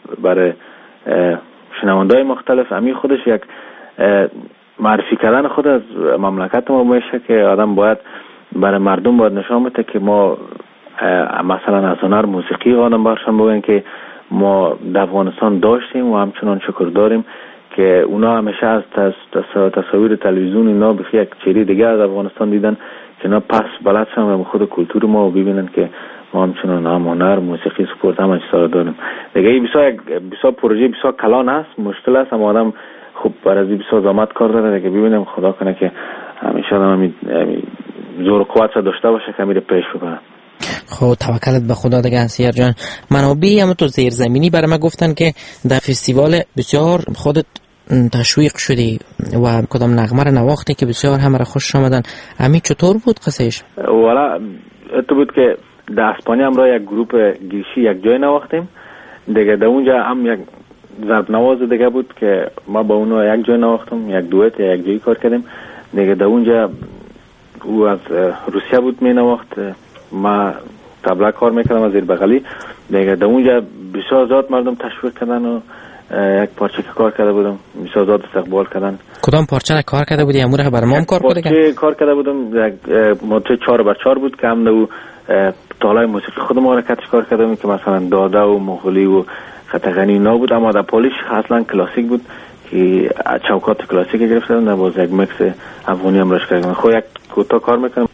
Speaker 7: برای شنونده‌های مختلف. همین خودش یک معرفی کردن خود از مملکت ما میشه که آدم باید برای مردم باید نشان بده که ما مثلا از هنر موسیقی آدم برشان بگن که ما در افغانستان داشتیم و همچنان شکر داریم که اونا همیشه از تصاویر تلویزیون اینا بخی یک چهره دیگه از افغانستان دیدن که اینا پس بلد شدن و خود کلتور ما ببینن که ما همچنان هم هنر موسیقی سپورت همه چیزا داریم دیگه. این بسیار پروژه بسیار کلان است، مشکل است، اما آدم خوب برای این بسیار زحمت کار داره که ببینیم خدا کنه که همیشه آدم زور و قوت داشته باشه که میره پیش ببره.
Speaker 3: خب توکلت به خدا دیگه سیر جان. منابعی هم تو زیرزمینی برای ما گفتن که در فستیوال بسیار خودت تشویق شدی و کدام نغمه رو نواختی که بسیار همه را خوش آمدن. همین چطور بود قصهش؟
Speaker 7: والا تو بود که در اسپانیا هم را یک گروپ گیشی یک جای نواختیم دیگه. در اونجا هم یک ضرب نواز دیگه بود که ما با اونو یک جای نواختم، یک دوئت یک جایی کار کردیم دیگه. در اونجا او از روسیه بود می نواخت، ما طبله کار میکردم از زیر بغلی دیگه. در اونجا بسیار زیاد مردم تشویق کردن و یک پارچه که کار کرده بودم بسیار زیاد استقبال کردن.
Speaker 3: کدام پارچه را کار کرده بودی؟ امور برام هم کار کرده؟
Speaker 7: پارچه کار کرده بودم یک مدت 4x4 بود که هم او تالای موسیقی خود ما حرکتش کار کرده بودم که مثلا داده و مغولی و خطغنی اینا بود، اما در پولیش اصلا کلاسیک بود که چوکات کلاسیک گرفته بودن، باز یک مکس افغانی هم روش کردم. خب یک کوتاه کار میکنم.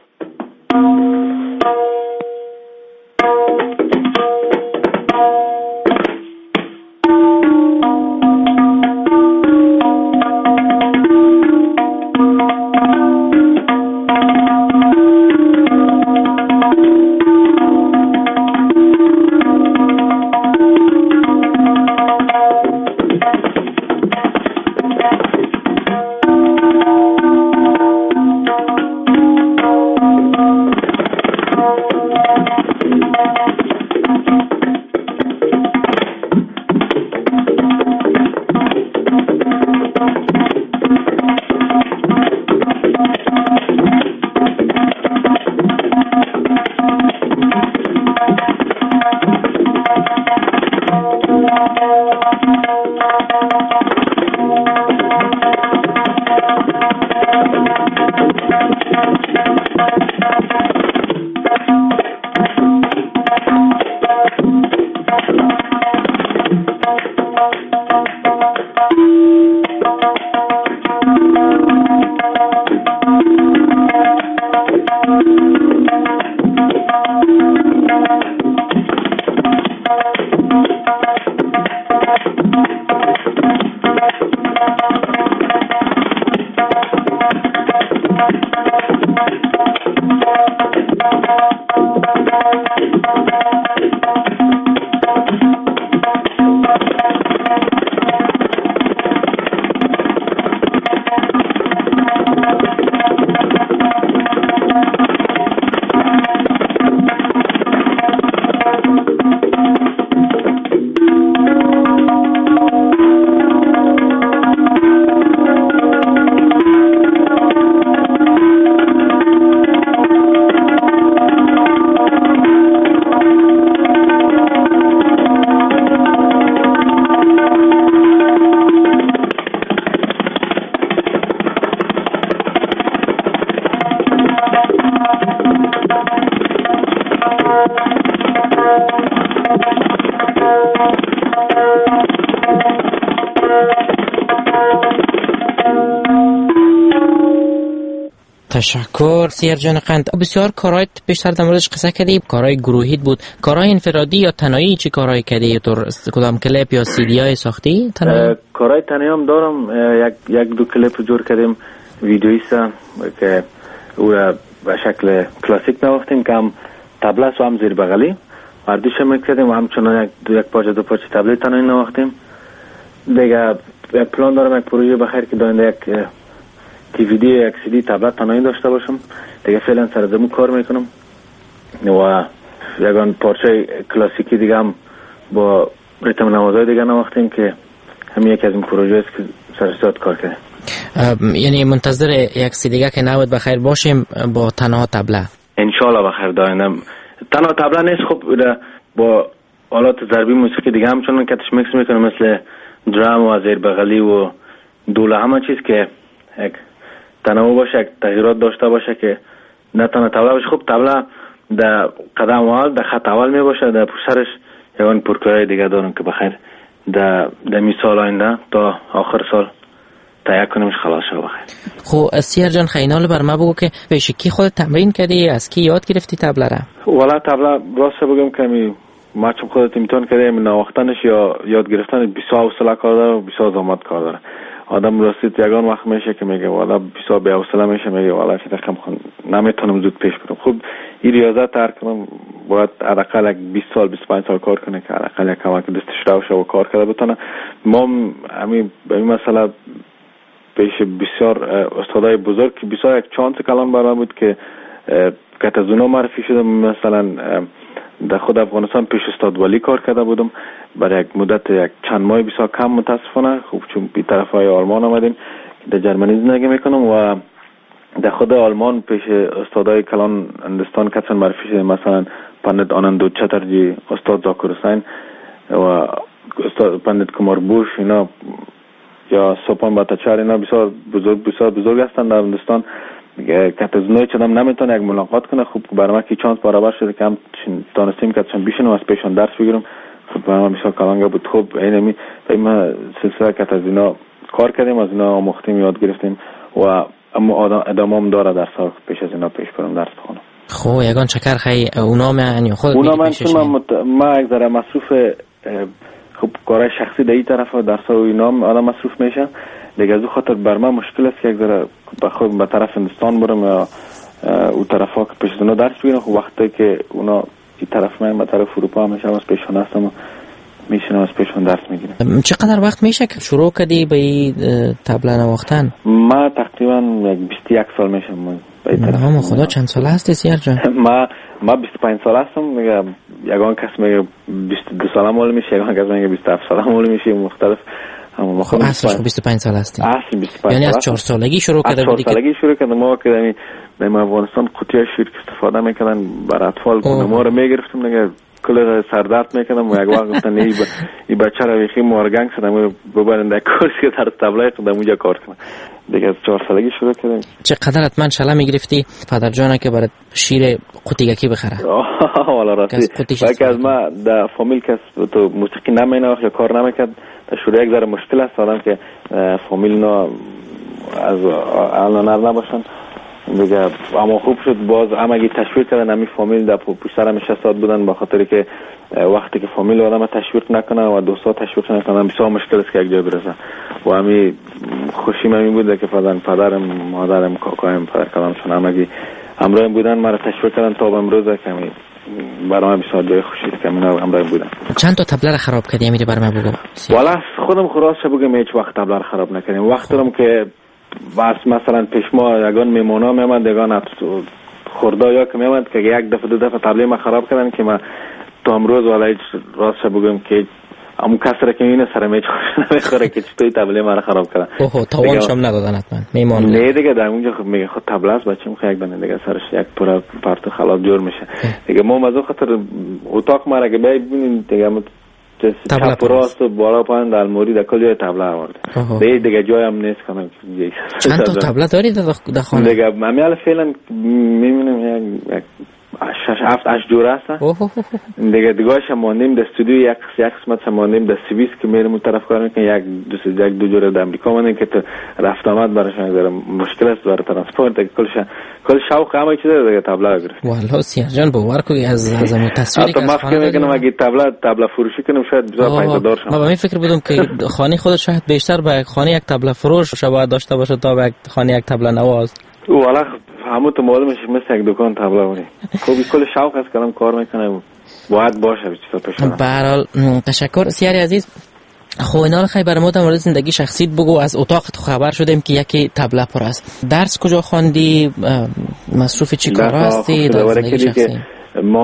Speaker 3: تشکر سیر جان قند. بسیار کارهایت بیشتر در موردش قصه کردی، کارهای گروهیت بود، کارهای انفرادی یا تنهایی چی کارهای کردی؟ تو کدام کلیپ یا سی دی های ساختی تنهایی؟
Speaker 7: کارهای تنهایی هم دارم، یک دو کلیپ جور کردیم ویدیویست که او را به شکل کلاسیک نواختیم که هم تبله و هم زیر بغلی مردوش میکردیم و همچنان یک پارچه دو پارچه تبله تنهایی نواختیم دیگه. پلان دارم یک پروژه بخیر که داینده یک DVD یک CD تبله تنهایی داشته باشم دیگه. فعلا سر زمون کار میکنم و یگان پارچه کلاسیکی دیگه هم با ریتم نوازهای دیگه نواختیم که همین یک از این پروژه است که سرسات کار کرده.
Speaker 3: یعنی منتظر یک سی دیگه که نود بخیر باشیم با تنها تبله؟
Speaker 7: انشالله بخیر داینده. تنها تبله نیست، خب با آلات ضربی موسیقی دیگه همچنان کتش میکس میکنم، مثل درام و زیر بغلی و دوله، همه چیز که یک تنوع باشه، یک تغییرات داشته باشه که نه تنها طبله باشه. خب طبله در قدم اول در خط اول می باشه، در پشتش یگان پرکارهای دیگه دارم که بخیر در مثال آینده تا آخر سال تهیه کنیمش خلاص شو بخیر.
Speaker 3: خب سیار جان خیلی بر ما بگو که پیش کی خود تمرین کردی، از کی یاد گرفتی طبله را؟
Speaker 7: والا طبله راست بگم که ما چون خودت امتحان کردیم نواختنش یا یاد گرفتن بسیار حوصله کار داره و بسیار زحمت کار داره. آدم راستید یگان وقت میشه که میگه والا بسیار بی حوصله میشه، میگه والا چه رقم نمیتونم زود پیش برم. خب این ریاضت تر کنم باید حداقل 20 سال 25 سال کار کنه که حداقل یک کمک دستش روشه و کار کرده بتونه. ما همین به این مسئله پیش بسیار استادای بزرگ که بسیار یک چانس کلام برام بود که از اونا معرفی شدم. مثلا در خود افغانستان پیش استاد ولی کار کرده بودم برای یک مدت یک چند ماه بسیار کم متاسفانه. خوب چون بی طرفای آلمان آمدیم در جرمنی زندگی میکنم و در خود آلمان پیش استادای کلان هندوستان کسان معرفی شدیم، مثلا پندت آنندو چترجی، استاد زاکر حسین و استاد پندت کمار بوش، اینا یا سوپان باتاچار، اینا بسیار بزرگ هستند در هندوستان. کاتزنوی چدم نمیتونه یک ملاقات کنه. خوب برای من که چانس برابر شده که هم دانستیم که چون بیشنم از پیشان درس بگیرم. خوب برای من بسیار کلانگه بود. خوب اینمی ما سلسله کاتزنا کار کردیم، از اینا آموختیم، یاد گرفتیم و اما ادامه هم داره درس ها پیش از اینا پیش برم درس بخونم.
Speaker 3: خب یگان چکر خیلی اونا من خود
Speaker 7: ما یک ذره مصروف خب کارهای شخصی در این طرف و درس ها و اینا آدم مصروف میشه دیگه. از او خاطر بر من مشکل است که یک ذره به طرف هندوستان برم یا او طرف ها که پیش از اونا درس بگیرم. خب وقتی که اونا این طرف من به طرف اروپا همیشه از پیشان هستم و میشنم از پیشان درس میگیرم.
Speaker 3: چقدر وقت میشه که شروع کردی به این طبله نواختن؟
Speaker 7: ما تقریبا 21 سال میشه.
Speaker 3: نام خدا چند سال هستی سیار جان؟
Speaker 7: ما 25 سال هستم. میگه یگان کس میگه 22 سالم مول میشه، یگان کس میگه 27 سالم مول میشه، مختلف.
Speaker 3: خب اصلش 25 سال هستی؟
Speaker 7: اصل 25
Speaker 3: یعنی از 4 سالگی شروع کرده بودی؟
Speaker 7: 4 سالگی شروع کردم. ما که در افغانستان قوطی شیر که استفاده میکردن برای اطفال ما رو میگرفتم دیگه، کل سردرد میکردم و یک وقت گفتن این بچه رو ویخی مارگنگ شدم ببرن در کورس که در طبله خودم اونجا کار کنم دیگه. از 4 سالگی شروع کردم.
Speaker 3: چقدر حتما شلا میگرفتی پدر جانه که برای شیر قوطیگکی بخره؟
Speaker 7: والا راستی که از ما در فامیل کس تو موسیقی نمیناخت یا کار نمیکرد شروع یک ذره مشکل است آدم که فامیل نا از الان نباشن دیگه. اما خوب شد باز همگی تشویق کردن، همین فامیل در پشت سرم نشسته بودن، با خاطر که وقتی که فامیل آدم تشویق نکنه و دوستا تشویق نکنن بسیار مشکل است که یک جا برسه. و همین خوشیم همین بوده که پدرم، مادرم، کاکایم، پدر کلامشون همگی همراهم بودن، مرا تشویق کردن تا امروز که همین برای من بسیار جای خوشی است که من همراهم بودن.
Speaker 3: چند تا طبله را خراب کردی میری برام بگو؟
Speaker 7: والا خودم خلاص بگم هیچ وقت طبله را خراب نکردیم. وقت دارم که بس مثلا پیش ما یگان میمونا میمند، یگان خوردا یا که میمند که یک دفعه دو دفعه طبله ما خراب کردن که ما تا امروز والا هیچ راست بگم که همون کسره که اینه سرم هیچ خوش نمیخوره که چطوری طبله ما را خراب کردن.
Speaker 3: اوه تاوانش هم ندادن حتما میمان؟
Speaker 7: نه دیگه در اونجا خب میگه خود طبله است بچه‌م خیلی یک دونه دیگه سرش یک پورا پارت خلاص جور میشه دیگه. ما از اون خاطر اتاق ما را که ببینید دیگه چپ و راست و بالا پایین در الماری در کل جای طبله آورده دیگه جای هم نیست کنم.
Speaker 3: چند تا طبله داری در خانه؟
Speaker 7: دیگه من فعلا میبینم یک 6-7 جوره هست دیگه. دیگه‌اش ماندیم در استودیو، یک قسمت ماندیم در سوئیس که میریم اون طرف کار میکنیم، یک دو جوره در امریکا ماندیم که تو رفت آمد براشون داره مشکل است برای ترانسپورت. کل شوق همه چیز دیگه طبله گرفت.
Speaker 3: والله سیاه جان باور کنی از همون تصویری که
Speaker 7: از خانه میکنم اگه طبله فروشی کنم شاید بسیار پیدادار شم.
Speaker 3: من به این فکر بودم که خانه خودت شاید بیشتر به خانه یک طبله فروش شاید داشته باشه تا به خانه یک طبله نواز.
Speaker 7: والا همون تو معلومه مثل یک دکان طبله بودی. خوبی کل شوق است کردم کار میکنه باید باشه چیزا پیش
Speaker 3: به هر حال تشکر سیاری عزیز. خب اینا رو خیلی برای ما در مورد زندگی شخصیت بگو. از اتاقت خبر شدیم که یکی طبله پر است. درس کجا خواندی؟ مصروف چی کارا هستی در زندگی شخصی؟
Speaker 7: ما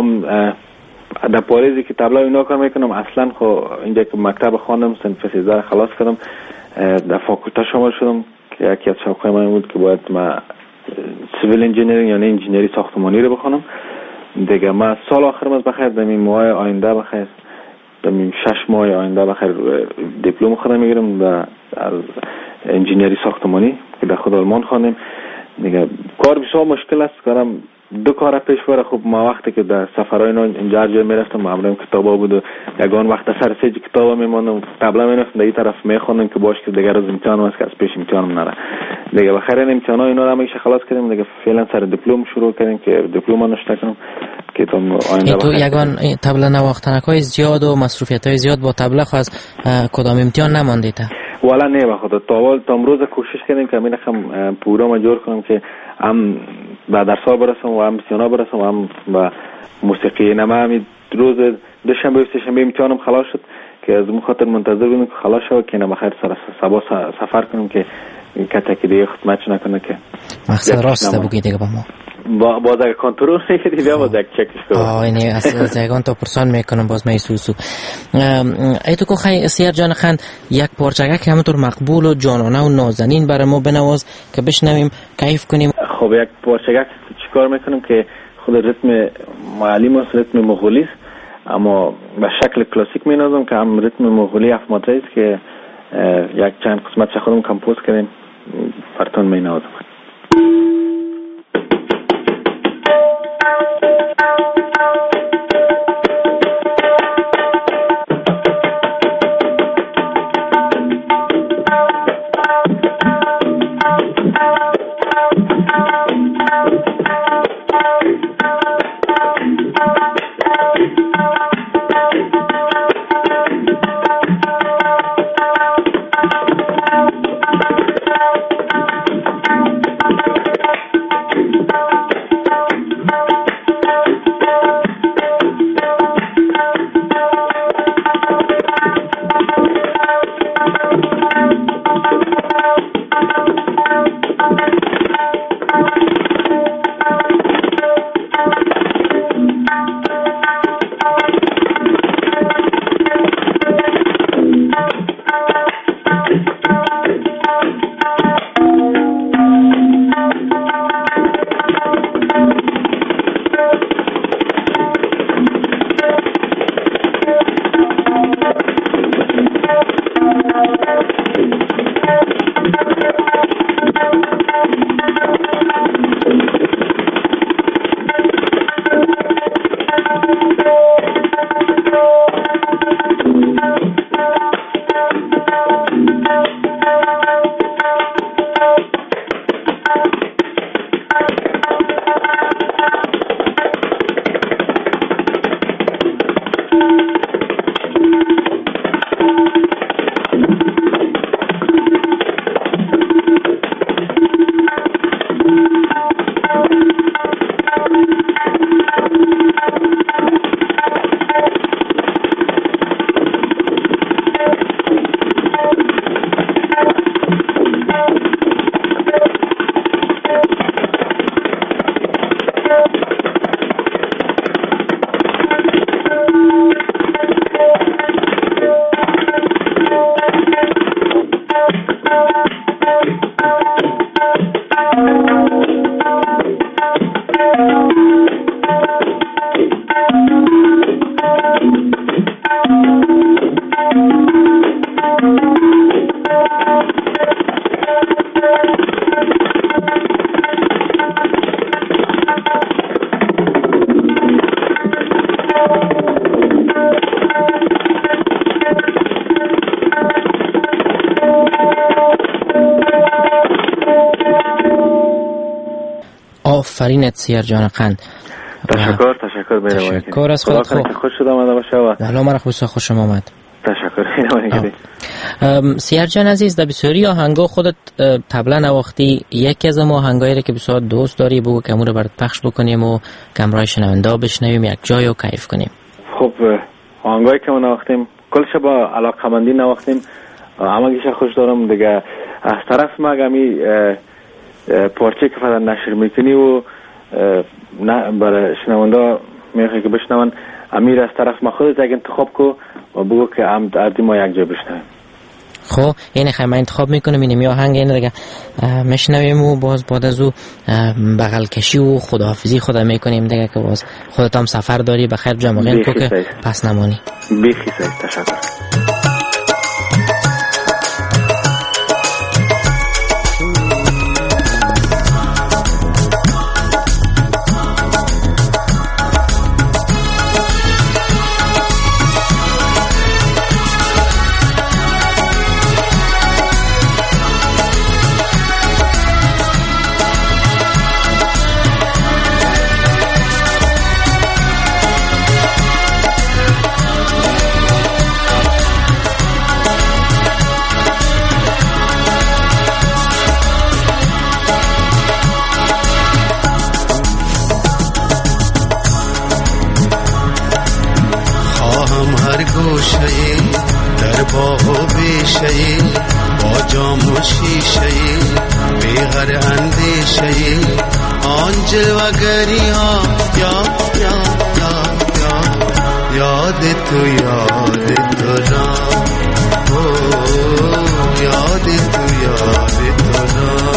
Speaker 7: در پاریزی که طبله اینا کار میکنم. اصلا خب اینجا که مکتب خواندم صنف 13 خلاص کردم، در فاکولته شامل شدم که یکی از شوقای من بود که باید ما سیویل انجینیرینگ یعنی انجینری ساختمانی رو بخونم دیگه. ما سال آخرم از بخیر دمی ماه آینده بخیر 6 ماه آینده بخیر دیپلم خودم میگیرم از انجینیری ساختمانی که در خود آلمان خوانم دیگه. کار بسیار مشکل است، کارم 2 کار پیش بره. خب ما وقتی که در سفرهای اینجا جای میرفتم معمولا کتابا بود و یگان وقت سر 3 کتابا میموندم قبلا میرفتم در این طرف میخوندم که باش که دیگه روز امتحان است که از پیش امتحانم نره دیگه. بخیر این امتحانا اینا رو همیشه خلاص کردیم دیگه. فعلا سر دیپلم شروع کردیم که دیپلم نشته کنم که تا آینده
Speaker 3: تو یگان طبله نواختنکای زیاد و مصروفیت‌های زیاد با طبله خو از کدام امتحان نماندید؟
Speaker 7: والا نه به خدا تا امروز کوشش کردیم که همین خم پورا جور کنم که هم به درس‌ها برسم و هم سینا برسم و هم به موسیقی. نما همین روز دوشنبه و سه‌شنبه امتحانم خلاص شد که از اون خاطر منتظر بودم که خلاص شد که نما خیر صبح سفر کنم که کتکی دیگه خدمت نکنه که
Speaker 3: مقصد راست بگی دیگه با ما
Speaker 7: باز اگه کنترل نکردی بیا باز اگه چکش کنم
Speaker 3: اینه از یگان تا پرسان میکنم باز میسوسو. ای تو که خیلی سیر جان خان یک پارچگه که همونطور مقبول و جانانه و نازنین برای ما بنواز که بشنویم کیف کنیم.
Speaker 7: خب یک پارچگه چیکار میکنم که خود رتم معلم است، رتم مغولی است، اما به شکل کلاسیک مینازم که هم رتم مغولی 7 ماتری است که یک چند قسمت خودم کمپوز کردیم براتون مینازم.
Speaker 3: آفرینت سیر جان قند.
Speaker 7: تشکر مهربانی.
Speaker 3: تشکر از خودت.
Speaker 7: خوش شد آمده باشه و
Speaker 3: حالا مرا خوش آمد.
Speaker 7: تشکر مهربانی.
Speaker 3: سیر جان عزیز، در بسیاری آهنگا خودت طبله نواختی. یکی از ما آهنگایی که بسیار دوست داری بگو که امور برات پخش بکنیم و کمرای شنونده بشنویم یک جای و کیف کنیم.
Speaker 7: خب آهنگایی که ما نواختیم کلش با علاقه‌مندی نواختیم، همگیش خوش دارم دیگه. از طرف ما گمی پارچه که فقط نشر میکنی و برای شنونده میخوای که بشنون، امیر از طرف ما خودت یک انتخاب کو و بگو که هم ما یک جا بشنویم.
Speaker 3: خب این خیلی انتخاب میکنم این می آهنگ این دیگه میشنویم و باز بعد از او بغل کشی و خداحافظی خدا میکنیم دیگه که باز خودت هم سفر داری بخیر جمعین کو که پس نمانی.
Speaker 7: بیخی سعید، تشکر.
Speaker 10: در باغ و بیشه با جام و شیشه بیغر اندیشه آن جلوگری ها یاد تو را یاد تو را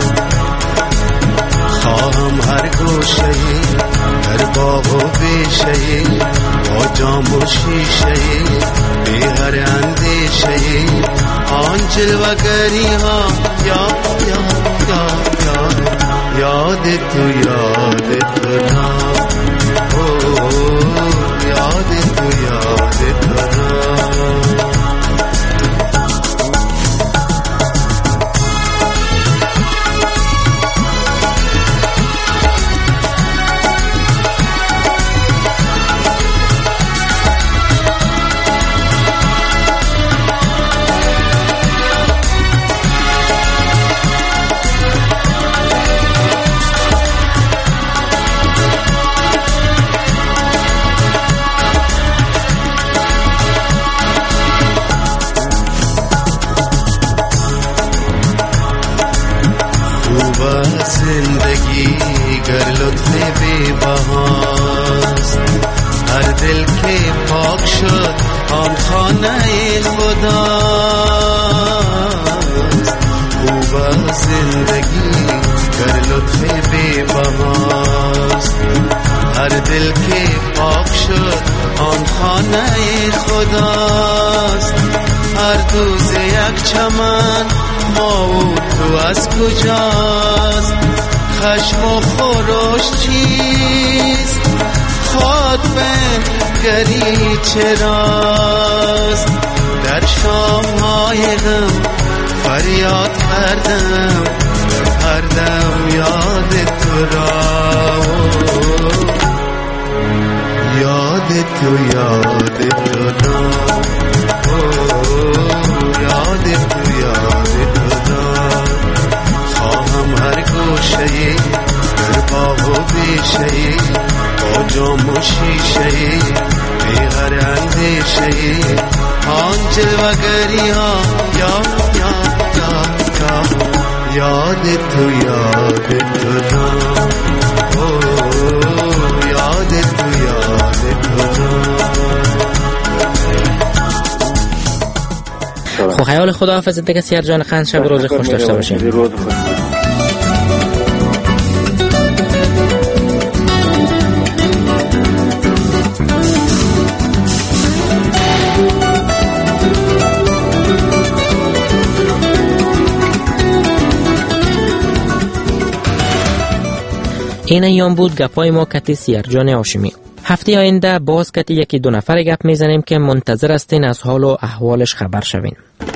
Speaker 10: خواهم هر گوشه در باغ و بیشه با جام و شیشه بیغر اندیشه آن جلوگری ها یاد تو را یاد تو را زندگی گر لطف بی بهاست هر دل که پاک شد آن خانه خداست. خوب زندگی گر لطف بی بهاست هر دل که پاک شد آن خانه خداست. هر دوز یک چمن ما و تو از کجاست؟ خشم و خروش چیست؟ خود بنگری چراست؟ در شامهای غم فریاد کردم هر دم یاد تو را یاد تو را یاد تو را خواهم هر گوشه در باغ و بیشه با جام و شیشه بیغر اندیشه آن جلوگری ها یاد تو را یاد تو
Speaker 3: خب خیال خداحافظ دیگه سیار جان خان، شب روز خوش داشته باشیم.
Speaker 7: روز خوش.
Speaker 3: این ایام بود گپای ما کتی سیار جان هاشمی. هفته آینده باز کتی یکی دو نفر گپ میزنیم که منتظر استین از حال و احوالش خبر شوین.